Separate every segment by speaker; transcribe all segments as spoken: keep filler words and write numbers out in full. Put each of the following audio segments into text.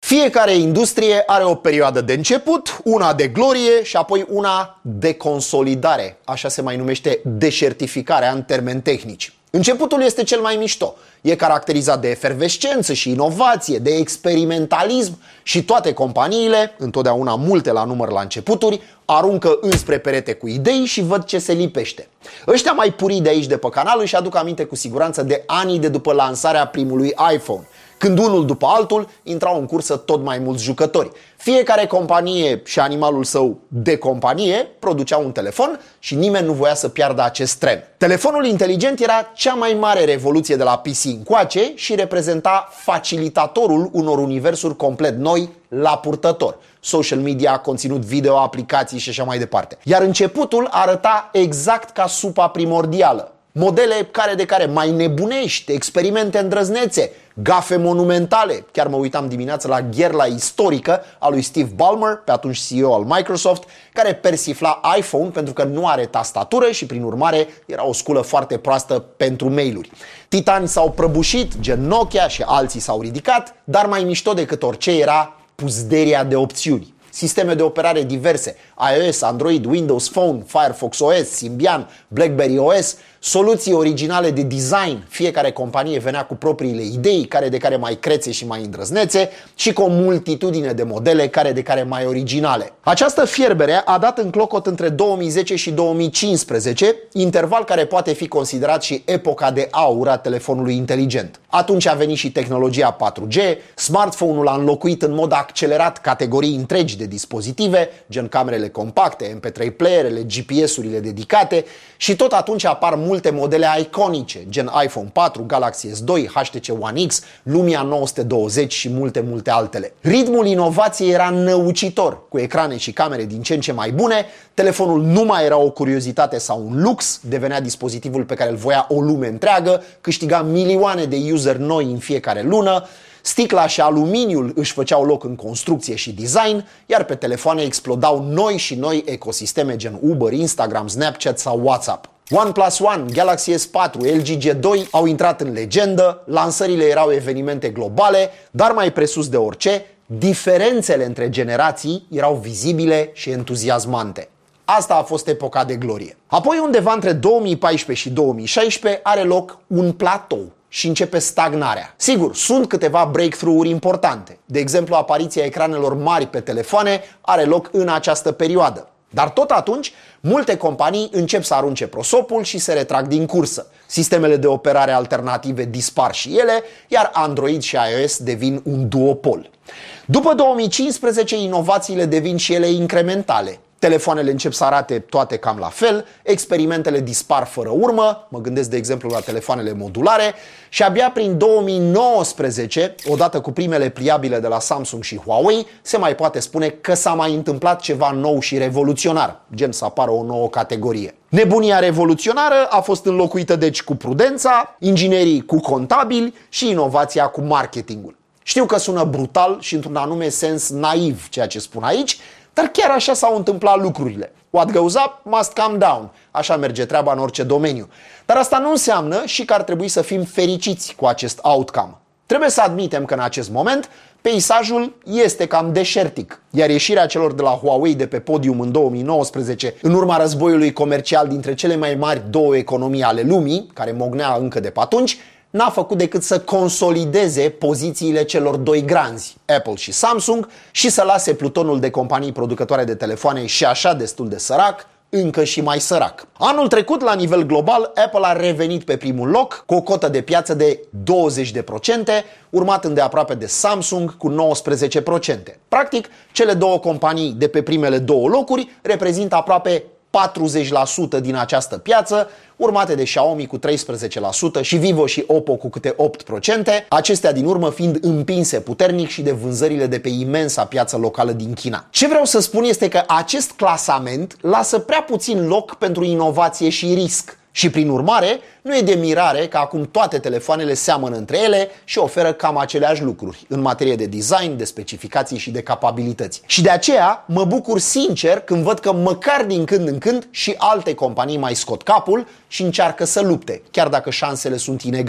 Speaker 1: Fiecare industrie are o perioadă de început, una de glorie și apoi una de consolidare. Așa se mai numește deșertificarea în termeni tehnici. Începutul este cel mai mișto. E caracterizat de efervescență și inovație, de experimentalism și toate companiile, întotdeauna multe la număr la începuturi, aruncă înspre perete cu idei și văd ce se lipește. Ăștia mai purii de aici de pe canal își aduc aminte cu siguranță de anii de după lansarea primului iPhone, când unul după altul intrau în cursă tot mai mulți jucători. Fiecare companie și animalul său de companie producea un telefon și nimeni nu voia să piardă acest tren. Telefonul inteligent era cea mai mare revoluție de la P C încoace și reprezenta facilitatorul unor universuri complet noi la purtător. Social media, conținut video, aplicații și așa mai departe. Iar începutul arăta exact ca supa primordială. Modele care de care mai nebunești, experimente îndrăznețe, gafe monumentale. Chiar mă uitam dimineața la gherla istorică a lui Steve Ballmer, pe atunci C E O al Microsoft, care persifla iPhone pentru că nu are tastatură și prin urmare era o sculă foarte proastă pentru mail-uri. Titani s-au prăbușit, gen Nokia, și alții s-au ridicat, dar mai mișto decât orice era puzderia de opțiuni. Sisteme de operare diverse, iOS, Android, Windows Phone, Firefox O S, Symbian, BlackBerry O S, soluții originale de design. Fiecare companie venea cu propriile idei, care de care mai crețe și mai îndrăznețe, și cu o multitudine de modele, care de care mai originale. Această fierbere a dat în clocot între două mii zece și două mii cincisprezece, interval care poate fi considerat și epoca de aur a telefonului inteligent. Atunci a venit și tehnologia patru G, smartphone-ul a înlocuit în mod accelerat categorii întregi de dispozitive, gen camerele compacte, M P trei playerele, G P S-urile dedicate, și tot atunci apar multe modele iconice, gen iPhone patru, Galaxy S doi, H T C One X, Lumia nouă sute douăzeci și multe, multe altele. Ritmul inovației era năucitor, cu ecrane și camere din ce în ce mai bune, telefonul nu mai era o curiozitate sau un lux, devenea dispozitivul pe care îl voia o lume întreagă, câștiga milioane de user noi în fiecare lună, sticla și aluminiul își făceau loc în construcție și design, iar pe telefoane explodau noi și noi ecosisteme gen Uber, Instagram, Snapchat sau WhatsApp. OnePlus One, Galaxy S patru, L G G doi au intrat în legendă, lansările erau evenimente globale, dar mai presus de orice, diferențele între generații erau vizibile și entuziasmante. Asta a fost epoca de glorie. Apoi, undeva între două mii paisprezece și două mii șaisprezece, are loc un platou și începe stagnarea. Sigur, sunt câteva breakthrough-uri importante. De exemplu, apariția ecranelor mari pe telefoane are loc în această perioadă. Dar tot atunci, multe companii încep să arunce prosopul și se retrag din cursă. Sistemele de operare alternative dispar și ele, iar Android și iOS devin un duopol. După două mii cincisprezece, inovațiile devin și ele incrementale. Telefoanele încep să arate toate cam la fel, experimentele dispar fără urmă, mă gândesc de exemplu la telefoanele modulare, și abia prin două mii nouăsprezece, odată cu primele pliabile de la Samsung și Huawei, se mai poate spune că s-a mai întâmplat ceva nou și revoluționar, gen să apară o nouă categorie. Nebunia revoluționară a fost înlocuită deci cu prudența, inginerii cu contabili și inovația cu marketingul. Știu că sună brutal și într-un anume sens naiv ceea ce spun aici, dar chiar așa s-au întâmplat lucrurile. What goes up must come down. Așa merge treaba în orice domeniu. Dar asta nu înseamnă și că ar trebui să fim fericiți cu acest outcome. Trebuie să admitem că în acest moment peisajul este cam deșertic, iar ieșirea celor de la Huawei de pe podium în două mii nouăsprezece, în urma războiului comercial dintre cele mai mari două economii ale lumii, care mognea încă de pe atunci, n-a făcut decât să consolideze pozițiile celor doi granzi, Apple și Samsung, și să lase plutonul de companii producătoare de telefoane și așa destul de sărac, încă și mai sărac. Anul trecut, la nivel global, Apple a revenit pe primul loc cu o cotă de piață de douăzeci de procente, urmat îndeaproape de Samsung cu nouăsprezece procente. Practic, cele două companii de pe primele două locuri reprezintă aproape patruzeci la sută din această piață, urmate de Xiaomi cu treisprezece la sută și Vivo și Oppo cu câte opt procente, acestea din urmă fiind împinse puternic și de vânzările de pe imensa piață locală din China. Ce vreau să spun este că acest clasament lasă prea puțin loc pentru inovație și risc. Și prin urmare, nu e de mirare că acum toate telefoanele seamănă între ele și oferă cam aceleași lucruri în materie de design, de specificații și de capabilități. Și de aceea mă bucur sincer când văd că măcar din când în când și alte companii mai scot capul și încearcă să lupte, chiar dacă șansele sunt inegale.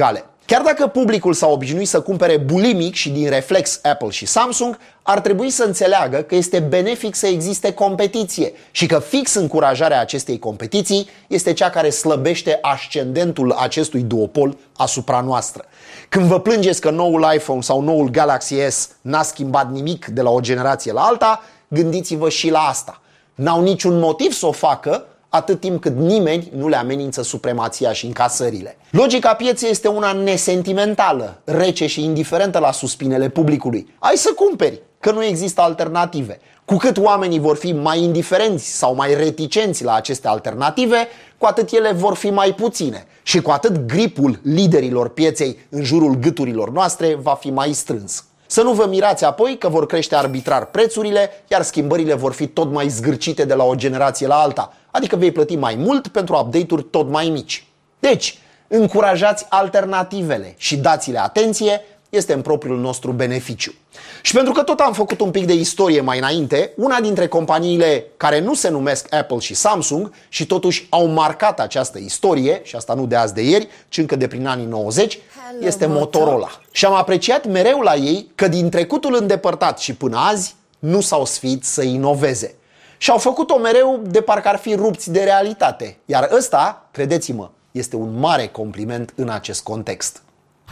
Speaker 1: Chiar dacă publicul s-a obișnuit să cumpere bulimic și din reflex Apple și Samsung, ar trebui să înțeleagă că este benefic să existe competiție și că fix încurajarea acestei competiții este cea care slăbește ascendentul acestui duopol asupra noastră. Când vă plângeți că noul iPhone sau noul Galaxy S n-a schimbat nimic de la o generație la alta, gândiți-vă și la asta. N-au niciun motiv să o facă atât timp cât nimeni nu le amenință supremația și încasările. Logica pieței este una nesentimentală, rece și indiferentă la suspinele publicului. Ai să cumperi, că nu există alternative. Cu cât oamenii vor fi mai indiferenți sau mai reticenți la aceste alternative, cu atât ele vor fi mai puține și cu atât gripul liderilor pieței în jurul gâturilor noastre va fi mai strâns. Să nu vă mirați apoi că vor crește arbitrar prețurile, iar schimbările vor fi tot mai zgârcite de la o generație la alta, adică vei plăti mai mult pentru update-uri tot mai mici. Deci, încurajați alternativele și dați-le atenție, este în propriul nostru beneficiu. Și pentru că tot am făcut un pic de istorie mai înainte, una dintre companiile care nu se numesc Apple și Samsung și totuși au marcat această istorie, și asta nu de azi de ieri, ci încă de prin anii nouăzeci, este Motorola. Și am apreciat mereu la ei că din trecutul îndepărtat și până azi nu s-au sfiit să inoveze. Și au făcut-o mereu de parcă ar fi rupți de realitate. Iar ăsta, credeți-mă, este un mare compliment în acest context.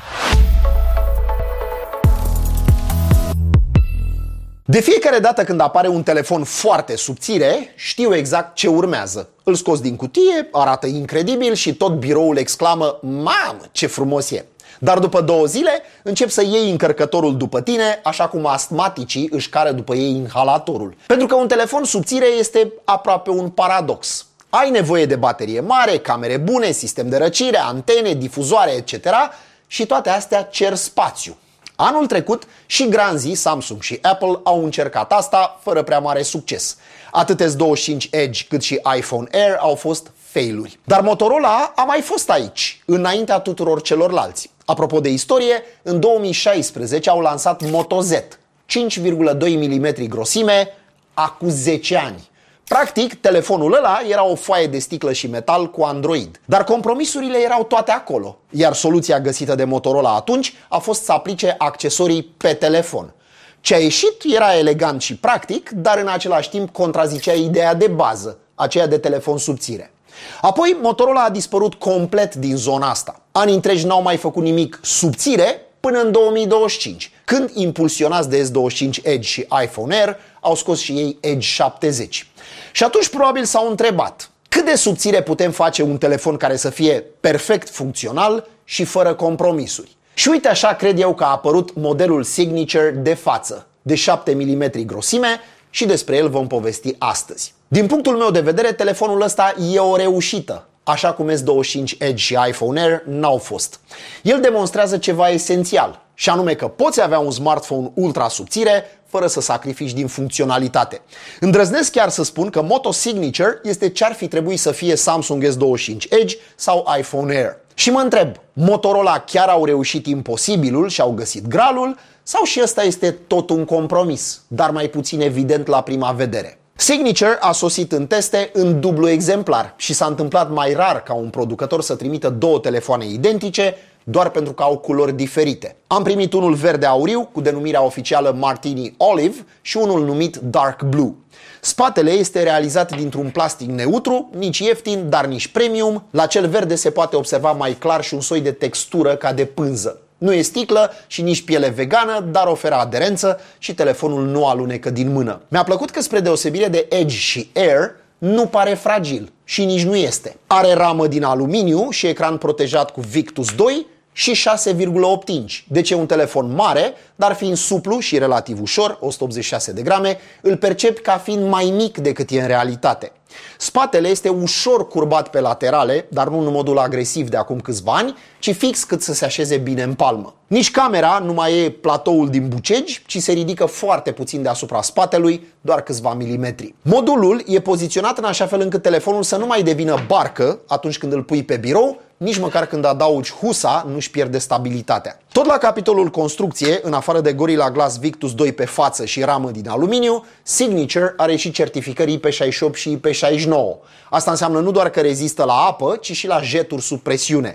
Speaker 1: De fiecare dată când apare un telefon foarte subțire, știu exact ce urmează. Îl scoți din cutie, arată incredibil și tot biroul exclamă: "Mamă, ce frumos e!" Dar după două zile încep să iei încărcătorul după tine, așa cum astmaticii își cară după ei inhalatorul. Pentru că un telefon subțire este aproape un paradox. Ai nevoie de baterie mare, camere bune, sistem de răcire, antene, difuzoare, et cetera și toate astea cer spațiu. Anul trecut și granzii Samsung și Apple au încercat asta fără prea mare succes. Atât S douăzeci și cinci Edge cât și iPhone Air au fost failuri. Dar Motorola a mai fost aici, înaintea tuturor celorlalți. Apropo de istorie, în două mii șaisprezece au lansat Moto Z, cinci virgulă doi milimetri grosime, acum zece ani. Practic, telefonul ăla era o foaie de sticlă și metal cu Android. Dar compromisurile erau toate acolo. Iar soluția găsită de Motorola atunci a fost să aplice accesorii pe telefon. Ce a ieșit era elegant și practic, dar în același timp contrazicea ideea de bază, aceea de telefon subțire. Apoi Motorola a dispărut complet din zona asta. Anii întregi n-au mai făcut nimic subțire până în două mii douăzeci și cinci, când, impulsionați de S douăzeci și cinci Edge și iPhone Air, au scos și ei Edge șaptezeci. Și atunci probabil s-au întrebat: cât de subțire putem face un telefon care să fie perfect funcțional și fără compromisuri? Și uite așa cred eu că a apărut modelul Signature de față, de șapte milimetri grosime, și despre el vom povesti astăzi. Din punctul meu de vedere, telefonul ăsta e o reușită, așa cum S douăzeci și cinci Edge și iPhone Air n-au fost. El demonstrează ceva esențial, și anume că poți avea un smartphone ultra subțire fără să sacrifici din funcționalitate. Îndrăznesc chiar să spun că Moto Signature este ce ar fi trebuit să fie Samsung S douăzeci și cinci Edge sau iPhone Air. Și mă întreb, Motorola chiar au reușit imposibilul și au găsit gralul, sau și ăsta este tot un compromis, dar mai puțin evident la prima vedere? Signature a sosit în teste în dublu exemplar și s-a întâmplat mai rar ca un producător să trimită două telefoane identice doar pentru că au culori diferite. Am primit unul verde auriu cu denumirea oficială Martini Olive și unul numit Dark Blue. Spatele este realizat dintr-un plastic neutru, nici ieftin, dar nici premium. La cel verde se poate observa mai clar și un soi de textură ca de pânză. Nu e sticlă și nici piele vegană, dar oferă aderență și telefonul nu alunecă din mână. Mi-a plăcut că, spre deosebire de Edge și Air, nu pare fragil și nici nu este. Are ramă din aluminiu și ecran protejat cu Victus doi și șase virgulă opt inci. Deci e un telefon mare, dar fiind suplu și relativ ușor, o sută optzeci și șase de grame, îl percepi ca fiind mai mic decât e în realitate. Spatele este ușor curbat pe laterale, dar nu în modul agresiv de acum câțiva ani, ci fix cât să se așeze bine în palmă. Nici camera nu mai e platoul din bucegi, ci se ridică foarte puțin deasupra spatelui, doar câțiva milimetri. Modulul e poziționat în așa fel încât telefonul să nu mai devină barcă atunci când îl pui pe birou, nici măcar când adaugi husa nu-și pierde stabilitatea. Tot la capitolul construcție, în afară de Gorilla Glass Victus doi pe față și ramă din aluminiu, Signature are și certificări I P șaizeci și opt și I P șaizeci și nouă. Asta înseamnă nu doar că rezistă la apă, ci și la jeturi sub presiune.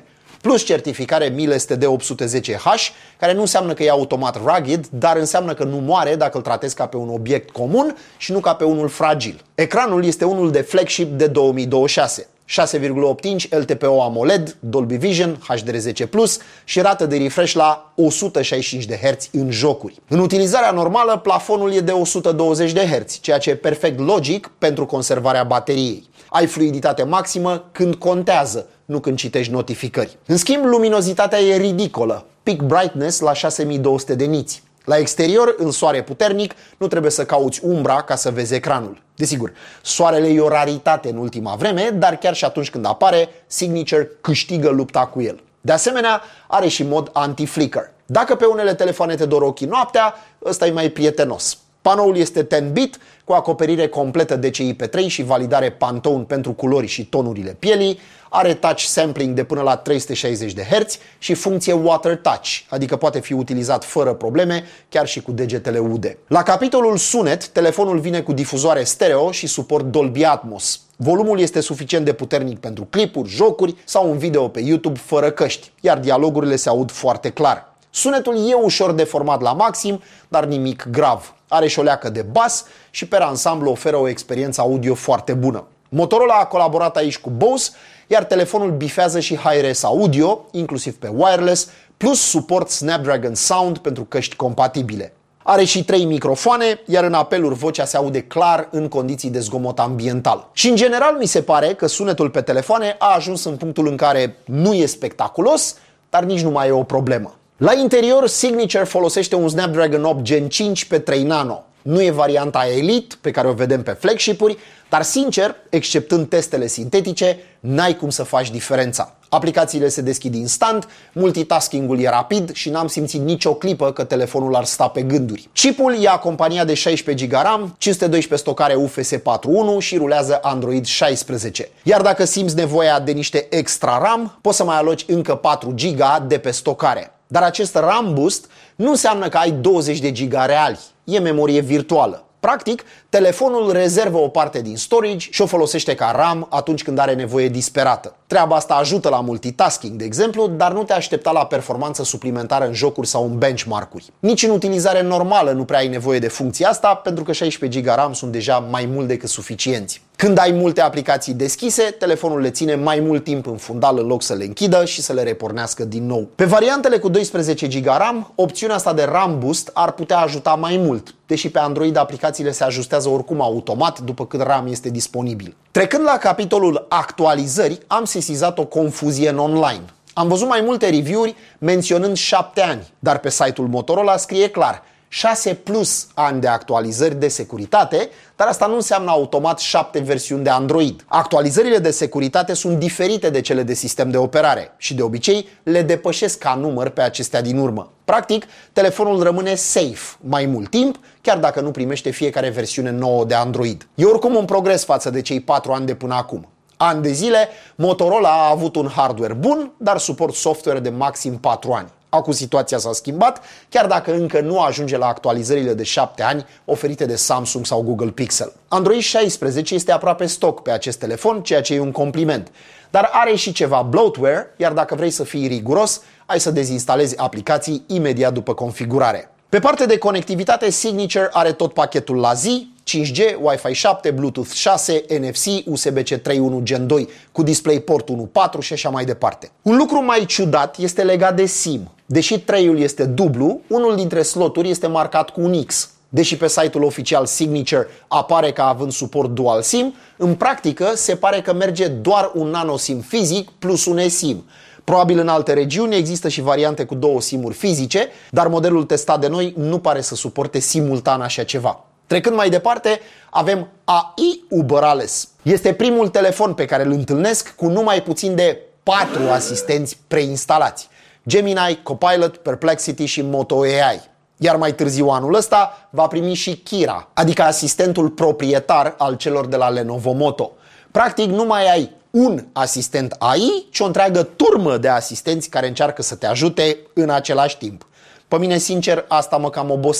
Speaker 1: plus certificare mil S T D opt sute zece H, care nu înseamnă că e automat rugged, dar înseamnă că nu moare dacă îl tratezi ca pe un obiect comun și nu ca pe unul fragil. Ecranul este unul de flagship de două mii douăzeci și șase. șase virgulă opt inch L T P O AMOLED, Dolby Vision, H D R zece plus și rată de refresh la o sută șaizeci și cinci de herți în jocuri. În utilizarea normală, plafonul e de o sută douăzeci de herți, ceea ce e perfect logic pentru conservarea bateriei. Ai fluiditate maximă când contează, nu când citești notificări. În schimb, luminozitatea e ridicolă, peak brightness la șase mii două sute de niți. La exterior, în soare puternic, nu trebuie să cauți umbra ca să vezi ecranul. Desigur, soarele e o raritate în ultima vreme, dar chiar și atunci când apare, Signature câștigă lupta cu el. De asemenea, are și mod anti-flicker. Dacă pe unele telefoane te dor ochii noaptea, ăsta e mai prietenos. Panoul este zece bit, cu acoperire completă D C I P trei și validare Pantone pentru culori și tonurile pielii, are touch sampling de până la trei sute șaizeci de herți și funcție Water Touch, adică poate fi utilizat fără probleme, chiar și cu degetele ude. La capitolul sunet, telefonul vine cu difuzoare stereo și suport Dolby Atmos. Volumul este suficient de puternic pentru clipuri, jocuri sau un video pe YouTube fără căști, iar dialogurile se aud foarte clar. Sunetul e ușor deformat la maxim, dar nimic grav. Are și o leacă de bas și pe ansamblu oferă o experiență audio foarte bună. Motorola a colaborat aici cu Bose, iar telefonul bifează și Hi-Res audio, inclusiv pe wireless, plus suport Snapdragon Sound pentru căști compatibile. Are și trei microfoane, iar în apeluri vocea se aude clar în condiții de zgomot ambiental. Și în general mi se pare că sunetul pe telefoane a ajuns în punctul în care nu e spectaculos, dar nici nu mai e o problemă. La interior, Signature folosește un Snapdragon opt Gen cinci pe trei nano. Nu e varianta Elite, pe care o vedem pe flagship-uri, dar sincer, exceptând testele sintetice, n-ai cum să faci diferența. Aplicațiile se deschid instant, multitasking-ul e rapid și n-am simțit nicio clipă că telefonul ar sta pe gânduri. Chipul e acompaniat de șaisprezece giga RAM, cinci sute doisprezece stocare U F S patru punct unu și rulează Android șaisprezece. Iar dacă simți nevoia de niște extra RAM, poți să mai aloci încă patru giga de pe stocare. Dar acest RAM boost nu înseamnă că ai douăzeci de giga reali, e memorie virtuală. Practic, telefonul rezervă o parte din storage și o folosește ca RAM atunci când are nevoie disperată. Treaba asta ajută la multitasking, de exemplu, dar nu te aștepta la performanță suplimentară în jocuri sau în benchmark-uri. Nici în utilizare normală nu prea ai nevoie de funcția asta, pentru că șaisprezece giga RAM sunt deja mai mult decât suficienți. Când ai multe aplicații deschise, telefonul le ține mai mult timp în fundal în loc să le închidă și să le repornească din nou. Pe variantele cu doisprezece giga RAM, opțiunea asta de RAM Boost ar putea ajuta mai mult, deși pe Android aplicațiile se ajustează oricum automat după cât RAM este disponibil. Trecând la capitolul actualizări, am sesizat o confuzie în online. Am văzut mai multe review-uri menționând șapte ani, dar pe site-ul Motorola scrie clar șase plus ani de actualizări de securitate, dar asta nu înseamnă automat șapte versiuni de Android. Actualizările de securitate sunt diferite de cele de sistem de operare și de obicei le depășesc ca număr pe acestea din urmă. Practic, telefonul rămâne safe mai mult timp, chiar dacă nu primește fiecare versiune nouă de Android. E oricum un progres față de cei patru ani de până acum. Ani de zile, Motorola a avut un hardware bun, dar suport software de maxim patru ani. Acum situația s-a schimbat, chiar dacă încă nu ajunge la actualizările de șapte ani oferite de Samsung sau Google Pixel. Android șaisprezece este aproape stock pe acest telefon, ceea ce e un compliment. Dar are și ceva bloatware, iar dacă vrei să fii riguros, ai să dezinstalezi aplicații imediat după configurare. Pe partea de conectivitate, Signature are tot pachetul la zi, cinci G, Wi-Fi șapte, Bluetooth șase, N F C, U S B C trei punct unu Gen doi cu DisplayPort unu punct patru și așa mai departe. Un lucru mai ciudat este legat de SIM. Deși treiul este dublu, unul dintre sloturi este marcat cu un X. Deși pe site-ul oficial Signature apare ca având suport dual SIM, în practică se pare că merge doar un nano SIM fizic plus un eSIM. Probabil în alte regiuni există și variante cu două SIM-uri fizice, dar modelul testat de noi nu pare să suporte simultan așa ceva. Trecând mai departe, avem A I Uberales. Este primul telefon pe care îl întâlnesc cu numai puțin de patru asistenți preinstalați: Gemini, Copilot, Perplexity și Moto A I. Iar mai târziu anul ăsta va primi și Kira, adică asistentul proprietar al celor de la Lenovo Moto. Practic nu mai ai un asistent A I, ci o întreagă turmă de asistenți care încearcă să te ajute în același timp. Pe mine, sincer, asta mă cam obosește.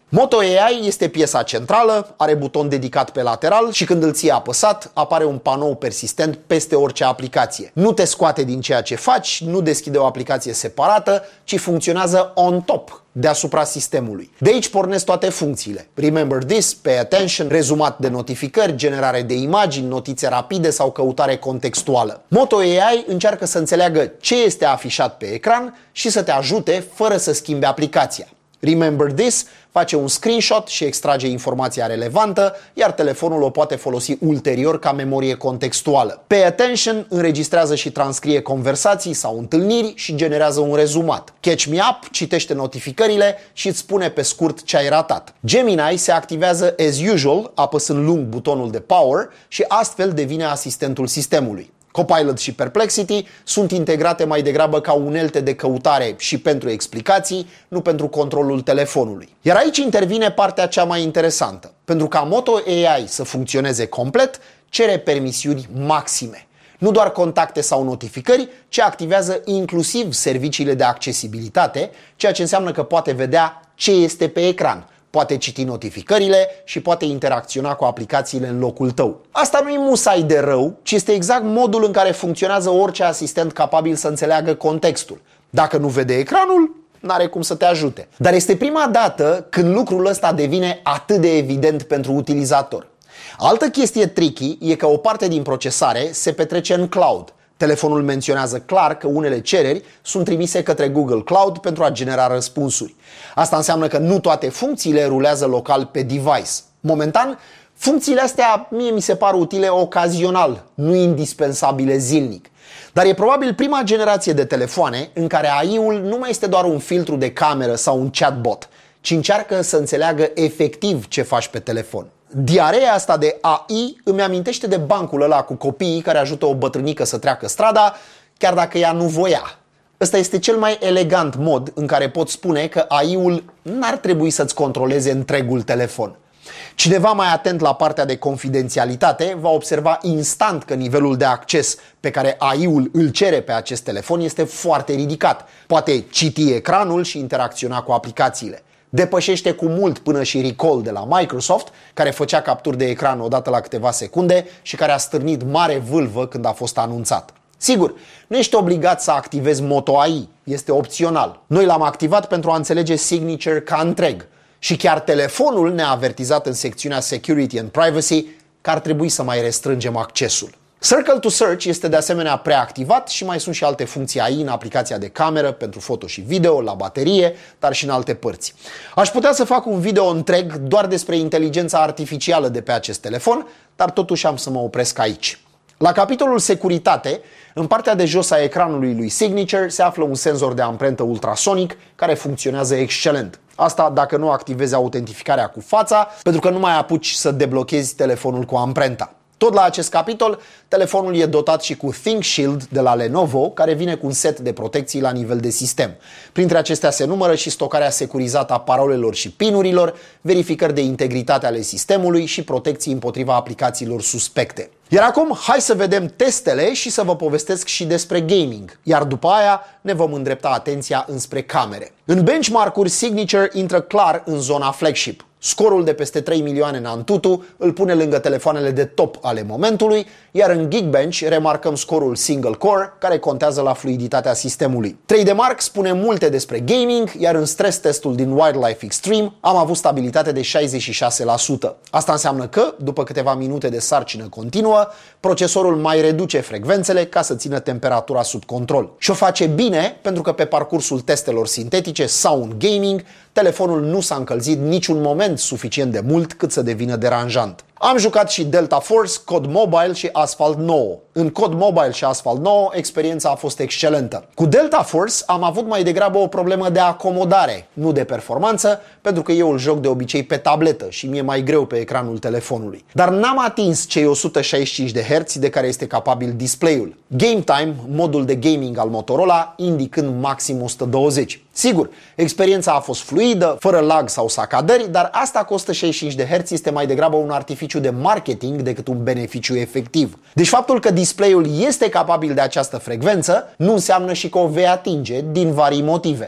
Speaker 1: Moto A I este piesa centrală, are buton dedicat pe lateral și când îl ții apăsat, apare un panou persistent peste orice aplicație. Nu te scoate din ceea ce faci, nu deschide o aplicație separată, ci funcționează on top, deasupra sistemului. De aici pornesc toate funcțiile. Remember this, pay attention, rezumat de notificări, generare de imagini, notițe rapide sau căutare contextuală. Moto A I încearcă să înțeleagă ce este afișat pe ecran și să te ajute fără să schimbi aplicația. Remember this face un screenshot și extrage informația relevantă, iar telefonul o poate folosi ulterior ca memorie contextuală. Pay attention înregistrează și transcrie conversații sau întâlniri și generează un rezumat. Catch me up citește notificările și îți spune pe scurt ce ai ratat. Gemini se activează as usual, apăsând lung butonul de power și astfel devine asistentul sistemului. Copilot și Perplexity sunt integrate mai degrabă ca unelte de căutare și pentru explicații, nu pentru controlul telefonului. Iar aici intervine partea cea mai interesantă. Pentru ca Moto A I să funcționeze complet, cere permisiuni maxime. Nu doar contacte sau notificări, ci activează inclusiv serviciile de accesibilitate, ceea ce înseamnă că poate vedea ce este pe ecran. Poate citi notificările și poate interacționa cu aplicațiile în locul tău. Asta nu e musai de rău, ci este exact modul în care funcționează orice asistent capabil să înțeleagă contextul. Dacă nu vede ecranul, n-are cum să te ajute. Dar este prima dată când lucrul ăsta devine atât de evident pentru utilizator. Altă chestie tricky e că o parte din procesare se petrece în cloud. Telefonul menționează clar că unele cereri sunt trimise către Google Cloud pentru a genera răspunsuri. Asta înseamnă că nu toate funcțiile rulează local pe device. Momentan, funcțiile astea mie mi se par utile ocazional, nu indispensabile zilnic. Dar e probabil prima generație de telefoane în care A I-ul nu mai este doar un filtru de cameră sau un chatbot, ci încearcă să înțeleagă efectiv ce faci pe telefon. Diareea asta de A I îmi amintește de bancul ăla cu copiii care ajută o bătrânică să treacă strada, chiar dacă ea nu voia. Ăsta este cel mai elegant mod în care pot spune că A I-ul n-ar trebui să-ți controleze întregul telefon. Cineva mai atent la partea de confidențialitate va observa instant că nivelul de acces pe care A I-ul îl cere pe acest telefon este foarte ridicat. Poate citi ecranul și interacționa cu aplicațiile. Depășește cu mult până și Recall de la Microsoft, care făcea capturi de ecran odată la câteva secunde și care a stârnit mare vâlvă când a fost anunțat. Sigur, nu ești obligat să activezi Moto A I, este opțional. Noi l-am activat pentru a înțelege Signature ca întreg și chiar telefonul ne-a avertizat în secțiunea Security and Privacy că ar trebui să mai restrângem accesul. Circle to Search este de asemenea preactivat și mai sunt și alte funcții A I în aplicația de cameră pentru foto și video, la baterie, dar și în alte părți. Aș putea să fac un video întreg doar despre inteligența artificială de pe acest telefon, dar totuși am să mă opresc aici. La capitolul securitate, în partea de jos a ecranului lui Signature se află un senzor de amprentă ultrasonic care funcționează excelent. Asta dacă nu activezi autentificarea cu fața, pentru că nu mai apuci să deblochezi telefonul cu amprenta. Tot la acest capitol, telefonul e dotat și cu ThinkShield de la Lenovo, care vine cu un set de protecții la nivel de sistem. Printre acestea se numără și stocarea securizată a parolelor și pinurilor, verificări de integritate ale sistemului și protecții împotriva aplicațiilor suspecte. Iar acum, hai să vedem testele și să vă povestesc și despre gaming, iar după aia ne vom îndrepta atenția înspre camere. În benchmark-uri, Signature intră clar în zona flagship. Scorul de peste trei milioane în Antutu îl pune lângă telefoanele de top ale momentului, iar în Geekbench remarcăm scorul single core, care contează la fluiditatea sistemului. trei D Mark spune multe despre gaming, iar în stres testul din Wildlife Extreme am avut stabilitate de șaizeci și șase la sută. Asta înseamnă că, după câteva minute de sarcină continuă, procesorul mai reduce frecvențele ca să țină temperatura sub control. Și o face bine pentru că pe parcursul testelor sintetice sau în gaming, telefonul nu s-a încălzit niciun moment suficient de mult cât să devină deranjant. Am jucat și Delta Force, Cod Mobile și Asphalt nouă. În Cod Mobile și Asphalt nouă, experiența a fost excelentă. Cu Delta Force am avut mai degrabă o problemă de acomodare, nu de performanță, pentru că eu îl joc de obicei pe tabletă și mi-e mai greu pe ecranul telefonului. Dar n-am atins cei o sută șaizeci și cinci de herți de care este capabil display-ul. Game Time, modul de gaming al Motorola, indicând maxim o sută douăzeci. Sigur, experiența a fost fluidă, fără lag sau sacadări, dar asta cu o sută șaizeci și cinci de herți este mai degrabă un artificiu de marketing decât un beneficiu efectiv. Deci faptul că display-ul este capabil de această frecvență nu înseamnă și că o vei atinge din vari motive.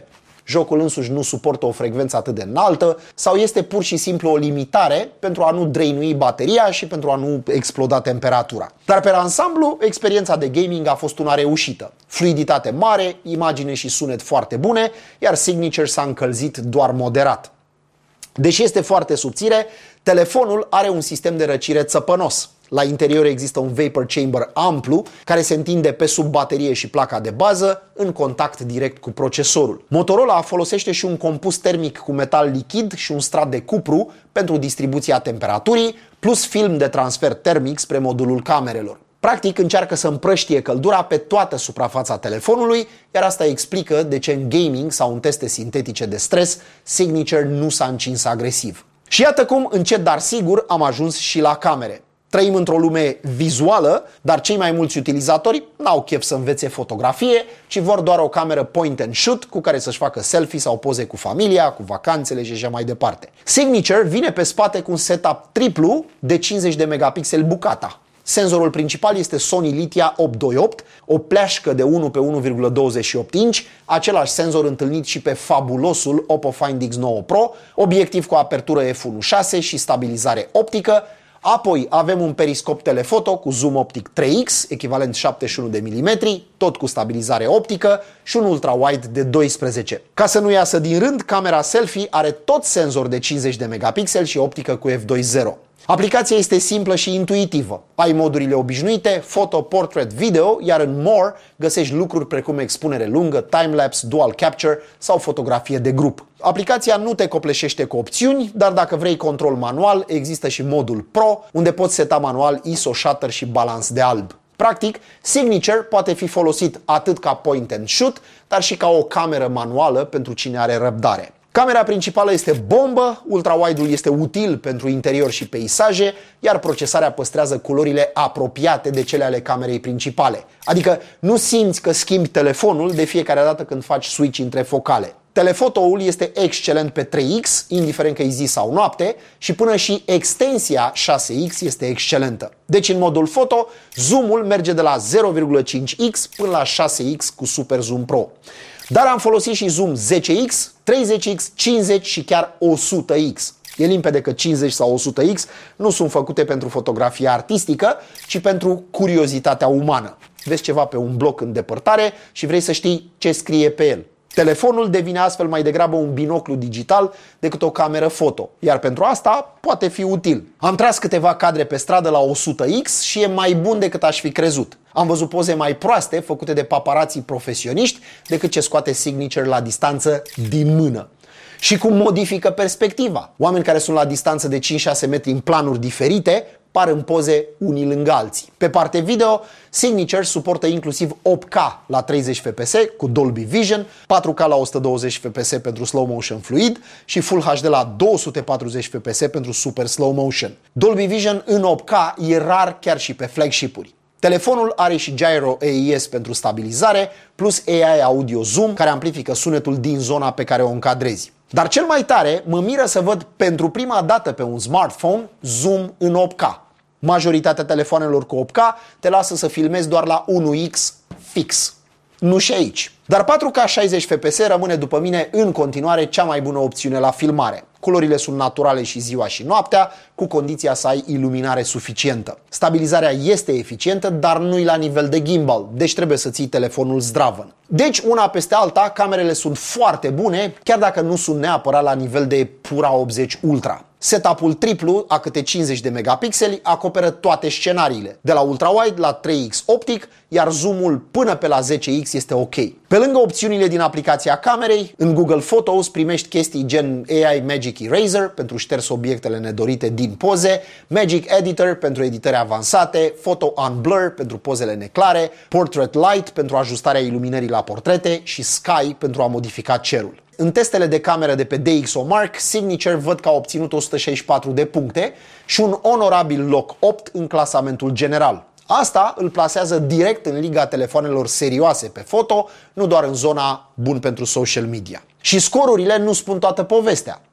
Speaker 1: jocul însuși nu suportă o frecvență atât de înaltă sau este pur și simplu o limitare pentru a nu drainui bateria și pentru a nu exploda temperatura. Dar pe ansamblu, experiența de gaming a fost una reușită. Fluiditate mare, imagine și sunet foarte bune, iar Signature s-a încălzit doar moderat. Deși este foarte subțire, telefonul are un sistem de răcire țăpănos. La interior există un vapor chamber amplu care se întinde pe sub baterie și placa de bază în contact direct cu procesorul. Motorola folosește și un compus termic cu metal lichid și un strat de cupru pentru distribuția temperaturii, plus film de transfer termic spre modulul camerelor. Practic încearcă să împrăștie căldura pe toată suprafața telefonului, iar asta explică de ce în gaming sau în teste sintetice de stres, Signature nu s-a încins agresiv. Și iată cum, încet dar sigur, am ajuns și la camere. Trăim într-o lume vizuală, dar cei mai mulți utilizatori n-au chef să învețe fotografie, ci vor doar o cameră point and shoot cu care să-și facă selfie sau poze cu familia, cu vacanțele și așa mai departe. Signature vine pe spate cu un setup triplu de cincizeci de megapixeli bucata. Senzorul principal este Sony Lithia opt doi opt, o pleașcă de unu pe unu virgulă douăzeci și opt inci, același senzor întâlnit și pe fabulosul Oppo Find X nouă Pro, obiectiv cu apertură f unu punct șase și stabilizare optică. Apoi avem un periscop telefoto cu zoom optic trei X, echivalent șaptezeci și unu de milimetri, tot cu stabilizare optică și un ultra-wide de doisprezece. Ca să nu iasă din rând, camera selfie are tot senzor de cincizeci de megapixeli și optică cu f doi punct zero. Aplicația este simplă și intuitivă. Ai modurile obișnuite, photo, portrait, video, iar în More găsești lucruri precum expunere lungă, timelapse, dual capture sau fotografie de grup. Aplicația nu te copleșește cu opțiuni, dar dacă vrei control manual, există și modul Pro, unde poți seta manual I S O, shutter și balans de alb. Practic, Signature poate fi folosit atât ca point and shoot, dar și ca o cameră manuală pentru cine are răbdare. Camera principală este bombă, ultrawide-ul este util pentru interior și peisaje, iar procesarea păstrează culorile apropiate de cele ale camerei principale. Adică nu simți că schimbi telefonul de fiecare dată când faci switch între focale. Telefotoul este excelent pe trei X, indiferent că e zi sau noapte, și până și extensia șase X este excelentă. Deci în modul foto, zoomul merge de la zero virgulă cinci X până la șase X cu Super Zoom Pro. Dar am folosit și zoom zece X, treizeci X, cincizeci și chiar o sută X. E limpede că cincizeci sau o sută X nu sunt făcute pentru fotografia artistică, ci pentru curiozitatea umană. Vezi ceva pe un bloc în depărtare și vrei să știi ce scrie pe el. Telefonul devine astfel mai degrabă un binoclu digital decât o cameră foto, iar pentru asta poate fi util. Am tras câteva cadre pe stradă la o sută X și e mai bun decât aș fi crezut. Am văzut poze mai proaste făcute de paparații profesioniști decât ce scoate Signature la distanță din mână. Și cum modifică perspectiva. Oameni care sunt la distanță de cinci șase metri în planuri diferite par în poze unii lângă alții. Pe partea video, Signature suportă inclusiv opt K la treizeci F P S cu Dolby Vision, patru K la o sută douăzeci F P S pentru slow motion fluid și Full H D la două sute patruzeci F P S pentru super slow motion. Dolby Vision în opt K e rar chiar și pe flagship-uri. Telefonul are și Gyro A E S pentru stabilizare, plus A I Audio Zoom, care amplifică sunetul din zona pe care o încadrezi. Dar cel mai tare, mă miră să văd pentru prima dată pe un smartphone zoom în opt K. Majoritatea telefoanelor cu opt K te lasă să filmezi doar la unu X fix. Nu și aici. Dar patru K șaizeci F P S rămâne după mine în continuare cea mai bună opțiune la filmare. Culorile sunt naturale și ziua și noaptea, cu condiția să ai iluminare suficientă. Stabilizarea este eficientă, dar nu-i la nivel de gimbal, deci trebuie să ții telefonul zdravăn. Deci, una peste alta, camerele sunt foarte bune, chiar dacă nu sunt neapărat la nivel de Pura optzeci Ultra. Setup-ul triplu, a câte cincizeci de megapixeli, acoperă toate scenariile, de la ultrawide la trei X optic, iar zoomul până pe la zece X este ok. Pe lângă opțiunile din aplicația camerei, în Google Photos primești chestii gen A I Magic Eraser pentru șters obiectele nedorite din poze, Magic Editor pentru editări avansate, Photo Unblur pentru pozele neclare, Portrait Light pentru ajustarea iluminării la portrete și Sky pentru a modifica cerul. În testele de cameră de pe D X O Mark, Signature văd că a obținut o sută șaizeci și patru de puncte și un onorabil loc opt în clasamentul general. Asta îl plasează direct în liga telefoanelor serioase pe foto, nu doar în zona bun pentru social media. Și scorurile nu spun toată povestea.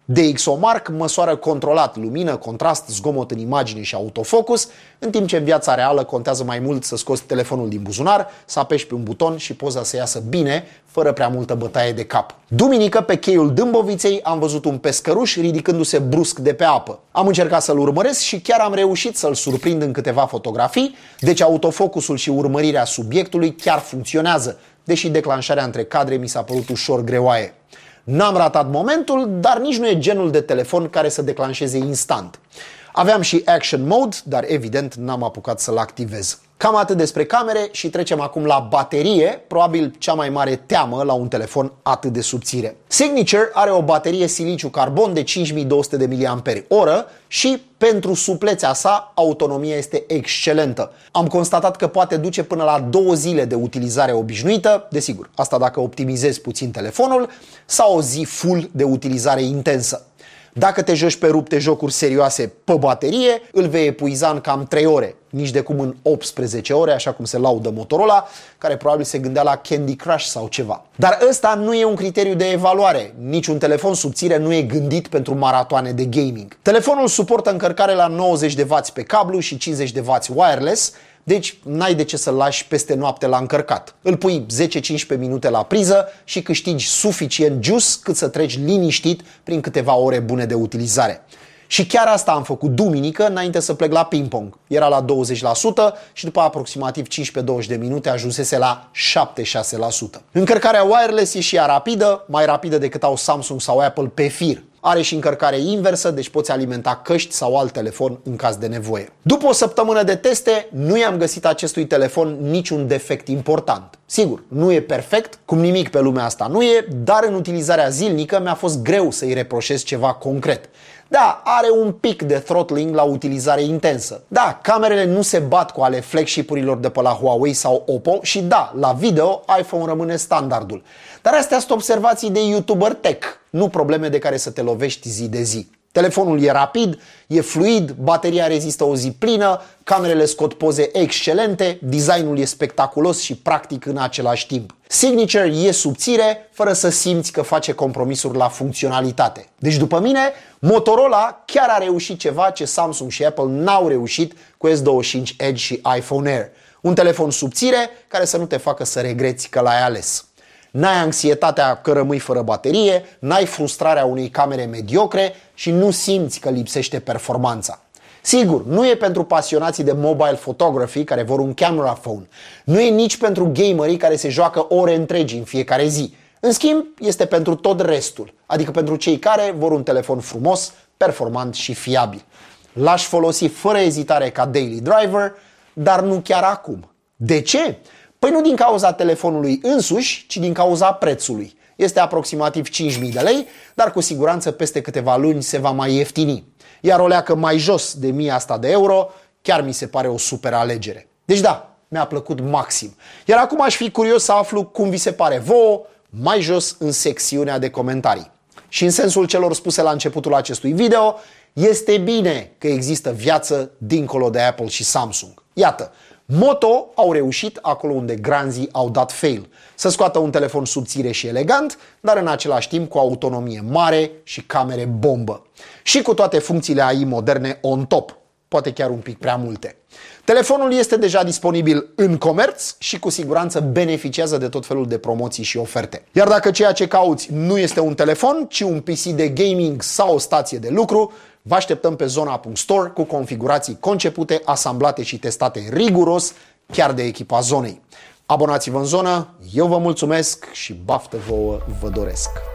Speaker 1: D X O Mark măsoară controlat lumină, contrast, zgomot în imagine și autofocus, în timp ce în viața reală contează mai mult să scoți telefonul din buzunar, să apeși pe un buton și poza să iasă bine, fără prea multă bătaie de cap. Duminică, pe cheiul Dâmboviței, am văzut un pescăruș ridicându-se brusc de pe apă. Am încercat să-l urmăresc și chiar am reușit să-l surprind în câteva fotografii, deci autofocusul și urmărirea subiectului chiar funcționează, deși declanșarea între cadre mi s-a părut ușor greoaie. N-am ratat momentul, dar nici nu e genul de telefon care să declanșeze instant. Aveam și Action Mode, dar evident n-am apucat să-l activez. Cam atât despre camere și trecem acum la baterie, probabil cea mai mare teamă la un telefon atât de subțire. Signature are o baterie siliciu-carbon de cinci mii două sute de miliamperi oră și pentru suplețea sa, autonomia este excelentă. Am constatat că poate duce până la două zile de utilizare obișnuită, desigur, asta dacă optimizezi puțin telefonul, sau o zi full de utilizare intensă. Dacă te joci pe rupte jocuri serioase pe baterie, îl vei epuiza în cam trei ore, nici de cum în optsprezece ore, așa cum se laudă Motorola, care probabil se gândea la Candy Crush sau ceva. Dar ăsta nu e un criteriu de evaluare. Niciun telefon subțire nu e gândit pentru maratoane de gaming. Telefonul suportă încărcare la nouăzeci de wați pe cablu și cincizeci de wați wireless, deci n-ai de ce să-l lași peste noapte la încărcat. Îl pui zece cincisprezece minute la priză și câștigi suficient juice cât să treci liniștit prin câteva ore bune de utilizare. Și chiar asta am făcut duminică înainte să plec la ping-pong. Era la douăzeci la sută și după aproximativ cincisprezece douăzeci de minute ajunsese la șaptezeci și șase la sută. Încărcarea wireless e și ea rapidă, mai rapidă decât au Samsung sau Apple pe fir. Are și încărcare inversă, deci poți alimenta căști sau alt telefon în caz de nevoie. După o săptămână de teste, nu i-am găsit acestui telefon niciun defect important. Sigur, nu e perfect, cum nimic pe lumea asta nu e, dar în utilizarea zilnică mi-a fost greu să-i reproșez ceva concret. Da, are un pic de throttling la utilizare intensă. Da, camerele nu se bat cu ale flagship-urilor de pe la Huawei sau Oppo și da, la video iPhone rămâne standardul. Dar astea sunt observații de YouTuber tech, nu probleme de care să te lovești zi de zi. Telefonul e rapid, e fluid, bateria rezistă o zi plină, camerele scot poze excelente, designul e spectaculos și practic în același timp. Signature e subțire, fără să simți că face compromisuri la funcționalitate. Deci după mine, Motorola chiar a reușit ceva ce Samsung și Apple n-au reușit cu S douăzeci și cinci Edge și iPhone Air. Un telefon subțire care să nu te facă să regreți că l-ai ales. N-ai anxietatea că rămâi fără baterie, n-ai frustrarea unei camere mediocre și nu simți că lipsește performanța. Sigur, nu e pentru pasionații de mobile photography care vor un camera phone. Nu e nici pentru gamerii care se joacă ore întregi în fiecare zi. În schimb, este pentru tot restul, adică pentru cei care vor un telefon frumos, performant și fiabil. L-aș folosi fără ezitare ca daily driver, dar nu chiar acum. De ce? Păi nu din cauza telefonului însuși, ci din cauza prețului. Este aproximativ cinci mii de lei, dar cu siguranță peste câteva luni se va mai ieftini. Iar o leacă mai jos de mie asta de euro, chiar mi se pare o super alegere. Deci da, mi-a plăcut maxim. Iar acum aș fi curios să aflu cum vi se pare vouă, mai jos în secțiunea de comentarii. Și în sensul celor spuse la începutul acestui video, este bine că există viață dincolo de Apple și Samsung. Iată, Moto au reușit acolo unde granzii au dat fail. Să scoată un telefon subțire și elegant, dar în același timp cu autonomie mare și camere bombă. Și cu toate funcțiile A I moderne on top, poate chiar un pic prea multe. Telefonul este deja disponibil în comerț și cu siguranță beneficiază de tot felul de promoții și oferte. Iar dacă ceea ce cauți nu este un telefon, ci un P C de gaming sau o stație de lucru, vă așteptăm pe zona punct store cu configurații concepute, asamblate și testate riguros, chiar de echipa zonei. Abonați-vă în zonă, eu vă mulțumesc și baftă vouă vă doresc!